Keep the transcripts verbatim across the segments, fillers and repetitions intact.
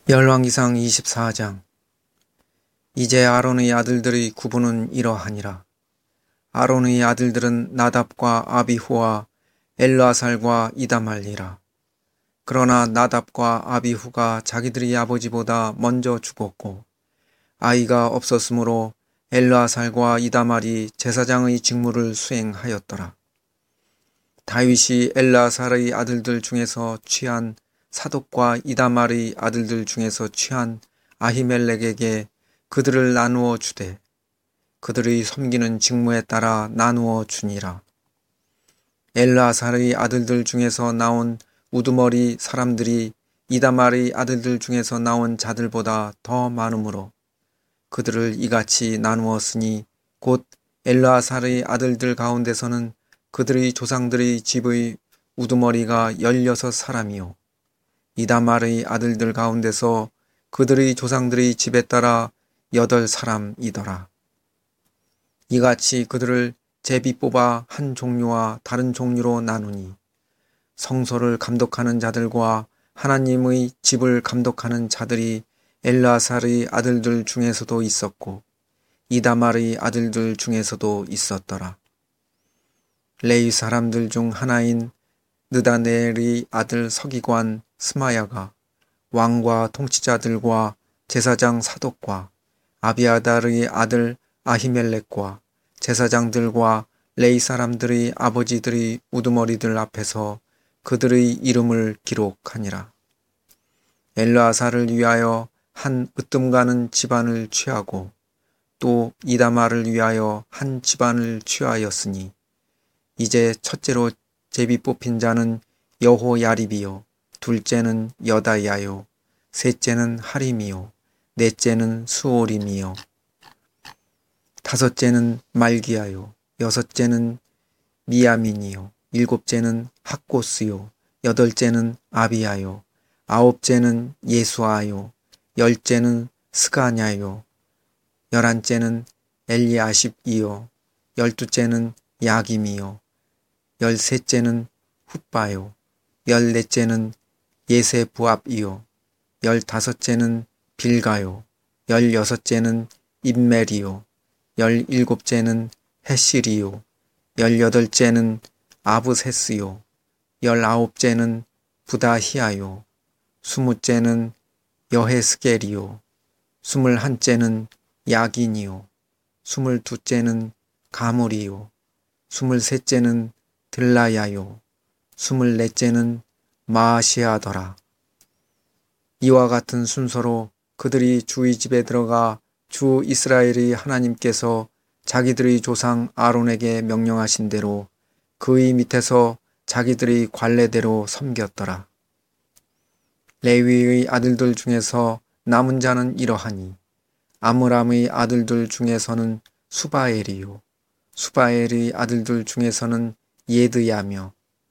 열왕기상 이십사 장. 이제 아론의 아들들의 구분은 이러하니라. 아론의 아들들은 나답과 아비후와 엘르아살과 이다말이라. 그러나 나답과 아비후가 자기들의 아버지보다 먼저 죽었고 아이가 없었으므로 엘르아살과 이다말이 제사장의 직무를 수행하였더라. 다윗이 엘르아살의 아들들 중에서 취한 사독과 이다말의 아들들 중에서 취한 아히멜렉에게 그들을 나누어 주되 그들의 섬기는 직무에 따라 나누어 주니라. 엘르아살의 아들들 중에서 나온 우두머리 사람들이 이다말의 아들들 중에서 나온 자들보다 더 많으므로 그들을 이같이 나누었으니 곧 엘르아살의 아들들 가운데서는 그들의 조상들의 집의 우두머리가 열여섯 사람이요 이다말의 아들들 가운데서 그들의 조상들의 집에 따라 여덟 사람이더라. 이같이 그들을 제비 뽑아 한 종류와 다른 종류로 나누니 성소를 감독하는 자들과 하나님의 집을 감독하는 자들이 엘르아살의 아들들 중에서도 있었고 이다말의 아들들 중에서도 있었더라. 레위 사람들 중 하나인 느다넬의 아들 서기관 스마야가 왕과 통치자들과 제사장 사독과 아비아달의 아들 아히멜렉과 제사장들과 레위 사람들의 아버지들의 우두머리들 앞에서 그들의 이름을 기록하니라. 엘르아살을 위하여 한 으뜸가는 집안을 취하고 또 이다말을 위하여 한 집안을 취하였으니 이제 첫째로 제비 뽑힌 자는 여호야립이요 둘째는 여다야요 셋째는 하림이요 넷째는 수오림이요 다섯째는 말기야요 여섯째는 미야민이요 일곱째는 학고스요 여덟째는 아비야요 아홉째는 예수아요 열째는 스가냐요 열한째는 엘리아십이요 열두째는 야김이요 열셋째는 훗바요 열넷째는 예세부압이요 열다섯째는 빌가요 열여섯째는 임멜이요 열일곱째는 헤실이요 열여덟째는 아브세스요 열아홉째는 부다히아요 스무째는 여헤스겔이요 스물한째는 야긴이요 스물두째는 가물이요 스물셋째는 들라야요 스물넷째는 마아시아더라. 이와 같은 순서로 그들이 주의 집에 들어가 주 이스라엘의 하나님께서 자기들의 조상 아론에게 명령하신 대로 그의 밑에서 자기들의 관례대로 섬겼더라. 레위의 아들들 중에서 남은 자는 이러하니 아므람의 아들들 중에서는 수바엘이요 수바엘의 아들들 중에서는 예드야며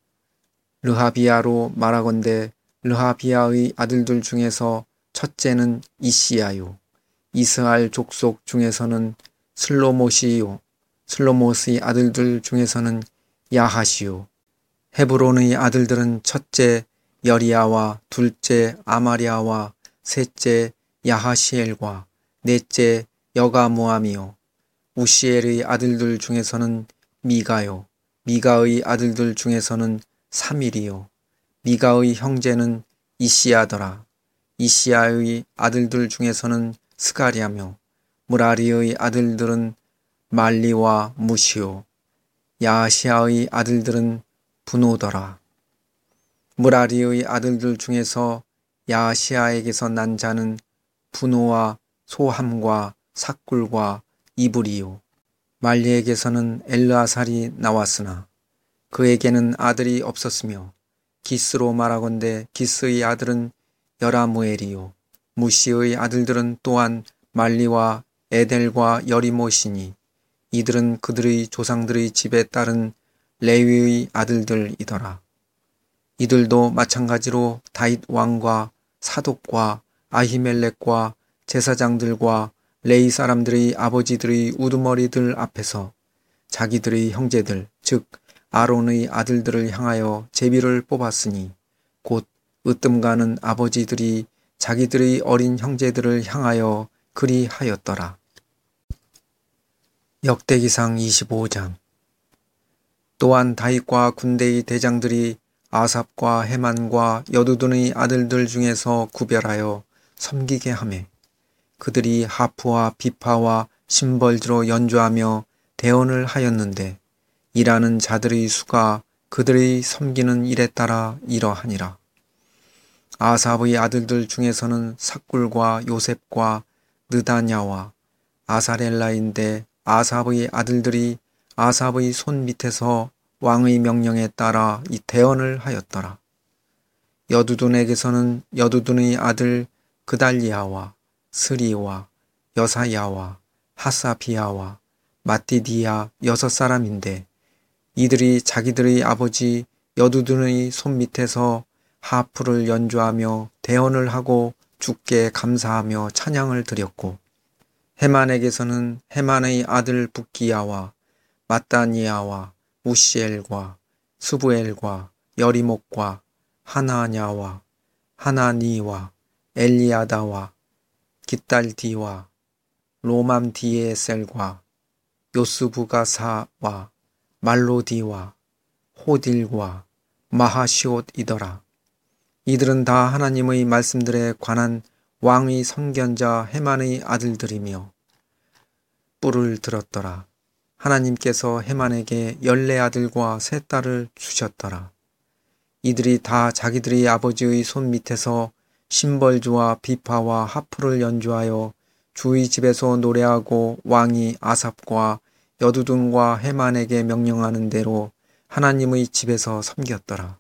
르하비야로 말하건대 르하비야의 아들들 중에서 첫째는 이시야요 이스알 족속 중에서는 슬로못이요 슬로못의 아들들 중에서는 야하시요 헤브론의 아들들은 첫째 여리야와 둘째 아마리아와 셋째 야하시엘과 넷째 여가모함이요 우시엘의 아들들 중에서는 미가요 미가의 아들들 중에서는 사밀이요 미가의 형제는 이시야더라. 이시야의 아들들 중에서는 스가랴며 무라리의 아들들은 말리와 무시요 야시아의 아들들은 분오더라. 무라리의 아들들 중에서 야시아에게서 난 자는 분오와 소함과 삭굴과 이불이요 말리에게서는 엘르아살이 나왔으나 그에게는 아들이 없었으며 기스로 말하건대 기스의 아들은 여라무엘이요 무시의 아들들은 또한 말리와 에델과 여리못이니 이들은 그들의 조상들의 집에 따른 레위의 아들들이더라. 이들도 마찬가지로 다윗 왕과 사독과 아히멜렉과 제사장들과 레위 사람들의 아버지들의 우두머리들 앞에서 자기들의 형제들 즉 아론의 아들들을 향하여 제비를 뽑았으니 곧 으뜸가는 아버지들이 자기들의 어린 형제들을 향하여 그리하였더라. 역대기상 이십오 장. 또한 다윗과 군대의 대장들이 아삽과 헤만과 여두둔의 아들들 중에서 구별하여 섬기게 하매 그들이 하프와 비파와 심벌주로 연주하며 대언을 하였는데 일하는 자들의 수가 그들의 섬기는 일에 따라 이러하니라. 아삽의 아들들 중에서는 삭굴과 요셉과 느다냐와 아사렐라인데 아삽의 아들들이 아삽의 손 밑에서 왕의 명령에 따라 이 대언을 하였더라. 여두둔에게서는 여두둔의 아들 그달리아와 스리와 여사야와 하사비아와 마띠디아 여섯 사람인데 이들이 자기들의 아버지 여두둔의 손 밑에서 하프를 연주하며 대언을 하고 주께 감사하며 찬양을 드렸고 헤만에게서는 헤만의 아들 붓기야와 마따니아와 우시엘과 스부엘과 여리목과 하나냐와 하나니와 엘리아다와 깃달디와 로맘디에셀과 요스부가사와 말로디와 호딜과 마하시옷이더라. 이들은 다 하나님의 말씀들에 관한 왕의 선견자 헤만의 아들들이며 뿔을 들었더라. 하나님께서 헤만에게 열네 아들과 세 딸을 주셨더라. 이들이 다 자기들의 아버지의 손 밑에서 심벌주와 비파와 하프를 연주하여 주의 집에서 노래하고 왕이 아삽과 여두둔과 헤만에게 명령하는 대로 하나님의 집에서 섬겼더라.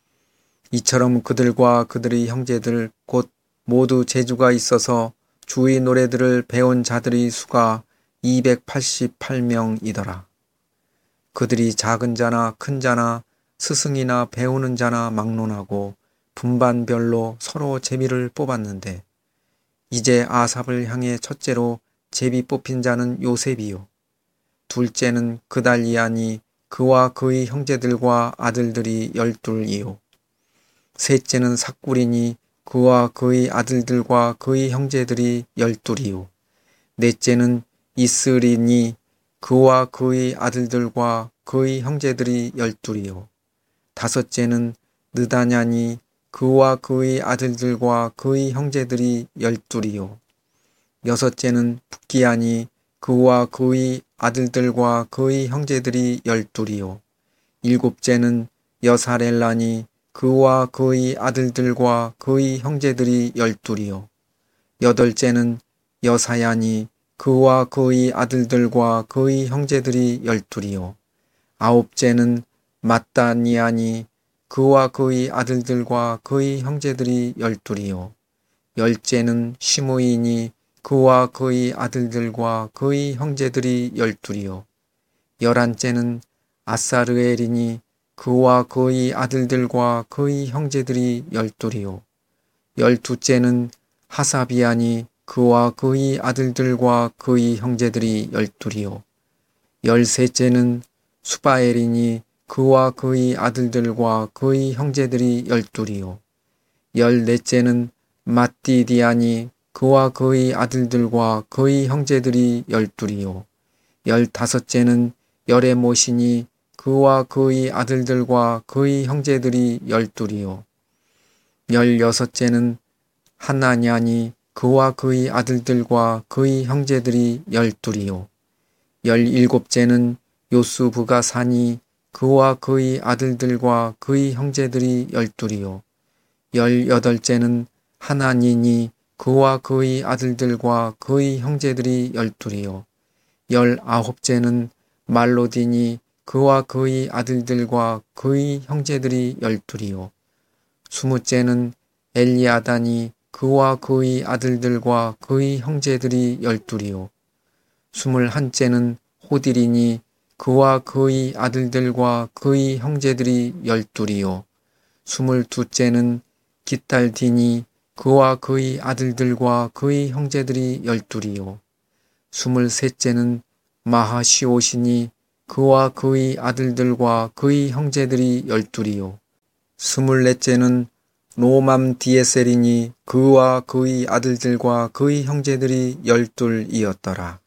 이처럼 그들과 그들의 형제들 곧 모두 재주가 있어서 주의 노래들을 배운 자들의 수가 이백팔십팔 명이더라. 그들이 작은 자나 큰 자나 스승이나 배우는 자나 막론하고 분반별로 서로 제비를 뽑았는데 이제 아삽을 향해 첫째로 제비 뽑힌 자는 요셉이요 둘째는 그달리아니 그와 그의 형제들과 아들들이 열둘이요 셋째는 삭굴이니 그와 그의 아들들과 그의 형제들이 열둘이요 넷째는 이스리니 그와 그의 아들들과 그의 형제들이 열둘이요 다섯째는 느다냐니 그와 그의 아들들과 그의 형제들이 열둘이요 여섯째는 붓기야니 그와 그의 아들들과 그의 형제들이 열둘이요 일곱째는 여사렐라니 그와 그의 아들들과 그의 형제들이 열둘이요 여덟째는 여사야니 그와 그의 아들들과 그의 형제들이 열둘이요 아홉째는 마따니아니 그와 그의 아들들과 그의 형제들이 열둘이요 열째는 시므이니 그와 그의 아들들과 그의 형제들이 열둘이요 열한째는 아사르엘이니 그와 그의 아들들과 그의 형제들이 열둘이요 열두째는 하사비아니 그와 그의 아들들과 그의 형제들이 열둘이요 열셋째는 수바엘이니 그와 그의 아들들과 그의 형제들이 열둘이요 열넷째는 마띠디아니 그와 그의 아들들과 그의 형제들이 열둘이요 열다섯째는 여레모시니 그와 그의 아들들과 그의 형제들이 열둘이요 열여섯째는 하나냐니 그와 그의 아들들과 그의 형제들이 열둘이요 열일곱째는 요스부가사니 그와 그의 아들들과 그의 형제들이 열둘이요 열여덟째는 하나니니 그와 그의 아들들과 그의 형제들이 열둘이요 열아홉째는 말로디니 그와 그의 아들들과 그의 형제들이 열둘이요 스무째는 엘리아다니 그와 그의 아들들과 그의 형제들이 열둘이요 스물한째는 호딜이니 그와 그의 아들들과 그의 형제들이 열둘이요 스물두째는 깃달디니 그와 그의 아들들과 그의 형제들이 열둘이요 스물셋째는 마하시옷이니 그와 그의 아들들과 그의 형제들이 열둘이요 스물넷째는 로맘 디에셀이니 그와 그의 아들들과 그의 형제들이 열둘이었더라.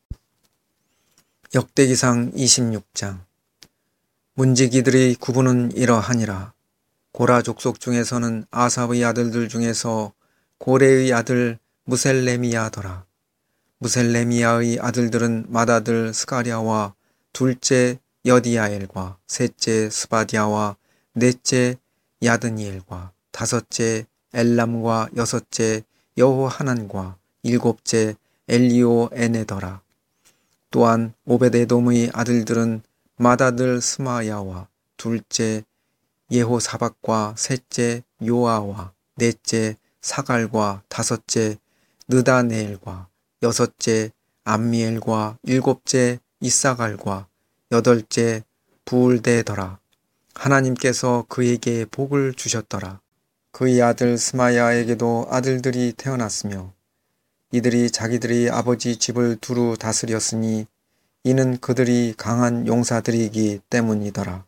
역대기상 이십육 장. 문지기들의 구분은 이러하니라. 고라 족속 중에서는 아삽의 아들들 중에서 고레의 아들 무셀레미야더라. 무셀레미야의 아들들은 맏아들 스가랴와 둘째 여디야엘과 셋째 스바디아와 넷째 야드니엘과 다섯째 엘람과 여섯째 여호하난과 일곱째 엘리오에네더라. 또한 오벳에돔의 아들들은 맏아들 스마야와 둘째 예호사박과 셋째 요아와 넷째 사갈과 다섯째 느다네엘과 여섯째 암미엘과 일곱째 이사갈과 여덟째 부울데더라. 하나님께서 그에게 복을 주셨더라. 그의 아들 스마야에게도 아들들이 태어났으며 이들이 자기들의 아버지 집을 두루 다스렸으니 이는 그들이 강한 용사들이기 때문이더라.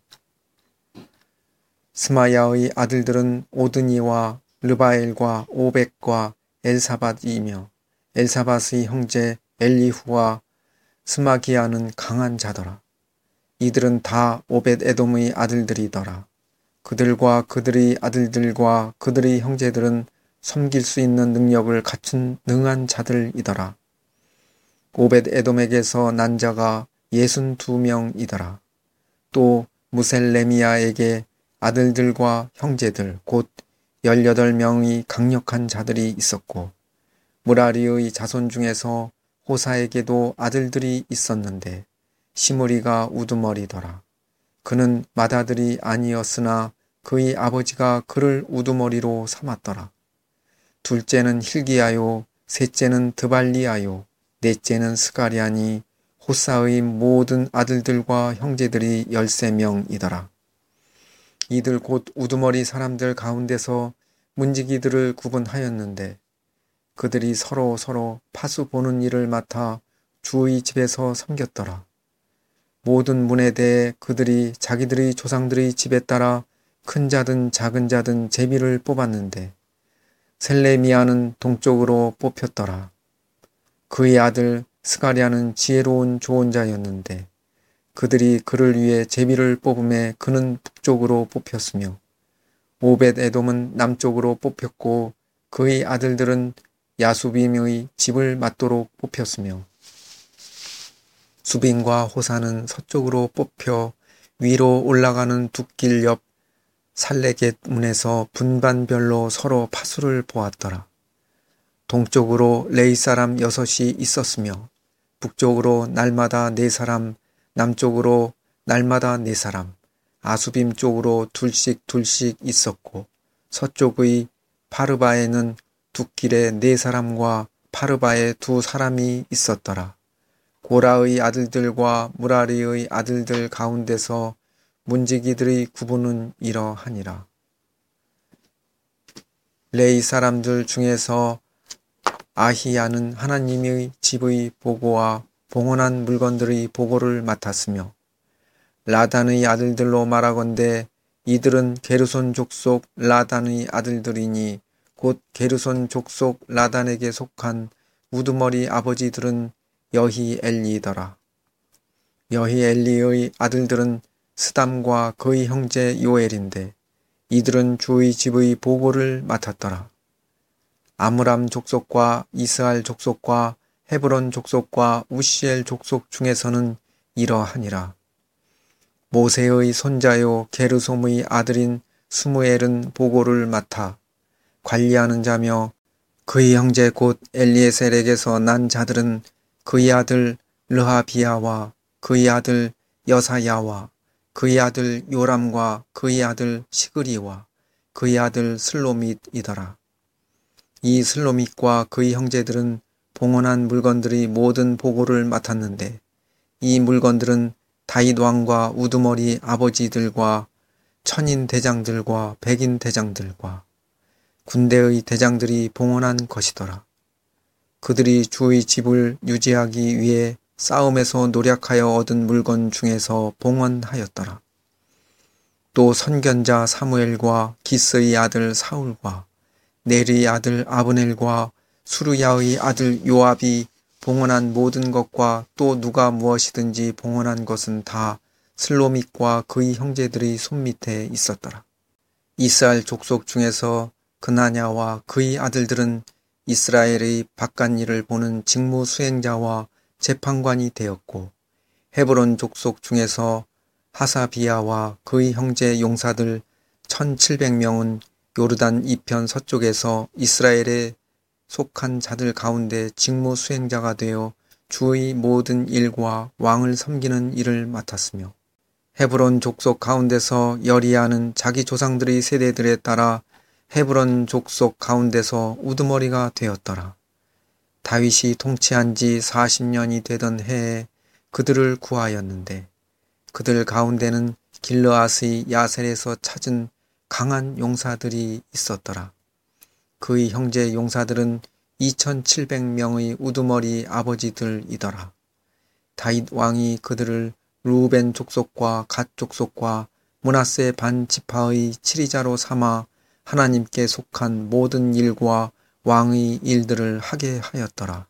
스마야의 아들들은 오드니와 르바엘과 오벡과 엘사밧이며 엘사밧의 형제 엘리후와 스마기야는 강한 자더라. 이들은 다 오벳에돔의 아들들이더라. 그들과 그들의 아들들과 그들의 형제들은 섬길 수 있는 능력을 갖춘 능한 자들이더라. 오벳에돔에게서 난 자가 예순두 명이더라. 또 무셀레미야에게 아들들과 형제들 곧 열여덟 명의 강력한 자들이 있었고 무라리의 자손 중에서 호사에게도 아들들이 있었는데 시므리가 우두머리더라. 그는 맏아들이 아니었으나 그의 아버지가 그를 우두머리로 삼았더라. 둘째는 힐기야요, 셋째는 드발리야요, 넷째는 스가랴니 호사의 모든 아들들과 형제들이 열세 명이더라. 이들 곧 우두머리 사람들 가운데서 문지기들을 구분하였는데 그들이 서로 서로 파수 보는 일을 맡아 주의 집에서 섬겼더라. 모든 문에 대해 그들이 자기들의 조상들의 집에 따라 큰 자든 작은 자든 제비를 뽑았는데 셀레미야는 동쪽으로 뽑혔더라. 그의 아들 스가랴는 지혜로운 조언자였는데 그들이 그를 위해 제비를 뽑음에 그는 북쪽으로 뽑혔으며 오벳에돔은 남쪽으로 뽑혔고 그의 아들들은 야수빔의 집을 맡도록 뽑혔으며 수빈과 호사는 서쪽으로 뽑혀 위로 올라가는 둑길 옆 살레겟 문에서 분반별로 서로 파수를 보았더라. 동쪽으로 레이 사람 여섯이 있었으며 북쪽으로 날마다 네 사람, 남쪽으로 날마다 네 사람, 아수빔 쪽으로 둘씩 둘씩 있었고 서쪽의 파르바에는 둑길에 네 사람과 파르바에 두 사람이 있었더라. 고라의 아들들과 무라리의 아들들 가운데서 문지기들의 구분은 이러하니라. 레이 사람들 중에서 아히야는 하나님의 집의 보고와 봉헌한 물건들의 보고를 맡았으며 라단의 아들들로 말하건대 이들은 게르손 족속 라단의 아들들이니 곧 게르손 족속 라단에게 속한 우두머리 아버지들은 여히엘리더라. 여히엘리의 아들들은 스담과 그의 형제 요엘인데 이들은 주의 집의 보고를 맡았더라. 아므람 족속과 이스할 족속과 헤브론 족속과 우시엘 족속 중에서는 이러하니라. 모세의 손자요 게르솜의 아들인 스무엘은 보고를 맡아 관리하는 자며 그의 형제 곧 엘리에셀에게서 난 자들은 그의 아들 르하비야와 그의 아들 여사야와 그의 아들 요람과 그의 아들 시그리와 그의 아들 슬로밋이더라. 이 슬로밋과 그의 형제들은 봉헌한 물건들의 모든 보고를 맡았는데 이 물건들은 다윗 왕과 우두머리 아버지들과 천인 대장들과 백인 대장들과 군대의 대장들이 봉헌한 것이더라. 그들이 주의 집을 유지하기 위해 싸움에서 노력하여 얻은 물건 중에서 봉헌하였더라. 또 선견자 사무엘과 기스의 아들 사울과 넬의 아들 아브넬과 수르야의 아들 요압이 봉헌한 모든 것과 또 누가 무엇이든지 봉헌한 것은 다 슬로밋과 그의 형제들의 손밑에 있었더라. 이스라엘 족속 중에서 그나냐와 그의 아들들은 이스라엘의 바깥일을 보는 직무 수행자와 재판관이 되었고, 헤브론 족속 중에서 하사비야와 그의 형제 용사들 천칠백 명은 요르단 이편 서쪽에서 이스라엘에 속한 자들 가운데 직무 수행자가 되어 주의 모든 일과 왕을 섬기는 일을 맡았으며, 헤브론 족속 가운데서 여리야는 자기 조상들의 세대들에 따라 헤브론 족속 가운데서 우두머리가 되었더라. 다윗이 통치한 지 사십 년이 되던 해에 그들을 구하였는데, 그들 가운데는 길르앗의 야셀에서 찾은 강한 용사들이 있었더라. 그의 형제 용사들은 이천칠백 명의 우두머리 아버지들이더라. 다윗 왕이 그들을 루벤 족속과 갓 족속과 므낫세 반 지파의 치리자로 삼아 하나님께 속한 모든 일과 왕의 일들을 하게 하였더라.